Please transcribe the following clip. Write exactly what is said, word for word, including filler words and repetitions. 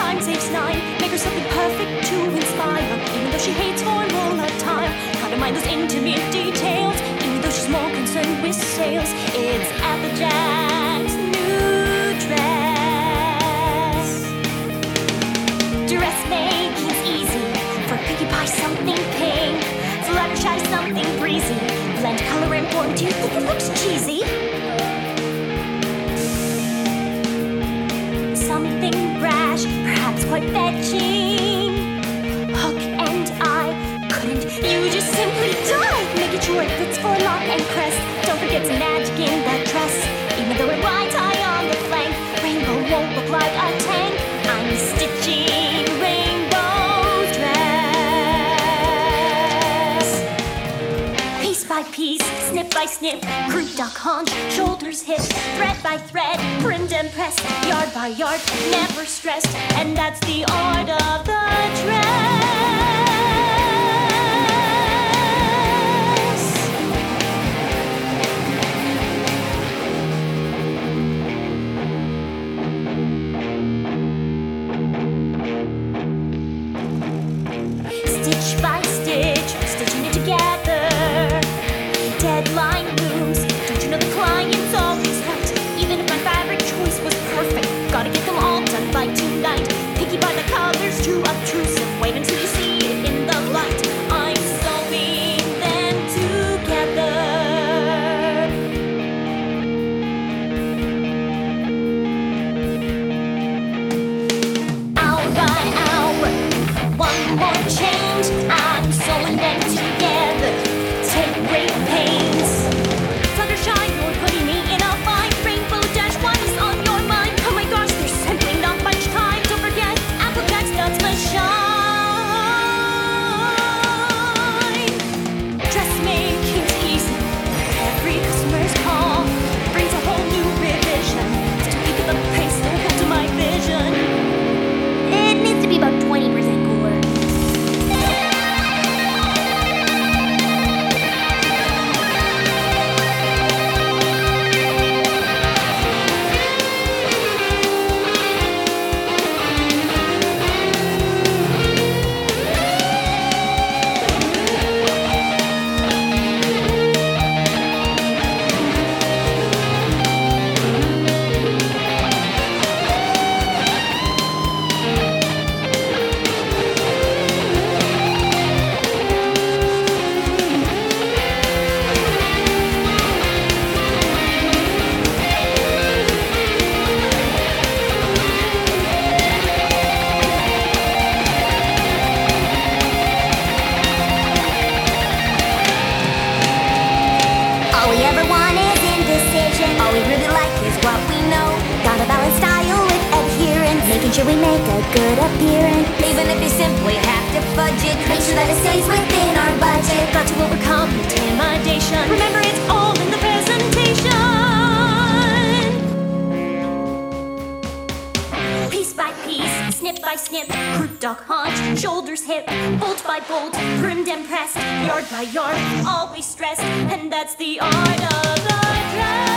time saves nine. Make her something perfect to inspire. Even though she hates formal attire. How to mind those intimate details. Even though she's more concerned with sales. It's Applejack's new dress. Dressmaking's easy. For Pinkie Pie something pink. Fluttershy something breezy. Blend color and form. Do you think it looks cheesy? Something brash, perhaps quite fetching. Hook and eye, couldn't you just simply die? Making sure it fits for lock and crest. Don't forget some magic in that dress. Even though it rides high on the flank, rainbow won't look like a tank. I'm stitching Rainbow's dress. Piece by piece, snip by snip, croup, duck, haunch, shoulders, hip, thread by thread, primmed and pressed, yard by yard, never stressed, and that's the art of the dress. Stitch by stitch, stitching it together. Deadline looms. Don't you know the client's always right? Even if my fabric choice was perfect, gotta get them all done by tonight. Picky by the colors, too obtrusive. Wait until you see it in the light. I'm sewing them together. Hour by hour, one more change. I'm sewing them together. Take great pains. Fluttershy, you're putting me in a bind. Rainbow Dash, what is on your mind? Oh my gosh, there's simply not much time. Don't forget, Applejack's nuts must shine. Dressmaking's easy. Every customer's call brings a whole new revision. Still keep the pace, don't hold to my vision. It needs to be about twenty percent cooler. All we ever want is indecision. All we really like is what we know. Gotta balance style with adherence, making sure we make a good appearance. Even if you simply have to fudge it, make sure that it stays within our budget. Got to overcome intimidation. Remember, it's all in the presentation. Piece by piece, snip by snip, croup, duck, haunch, shoulders, hip, bolt by bolt, primmed and pressed, yard by yard, always stressed, and that's the art of the dress.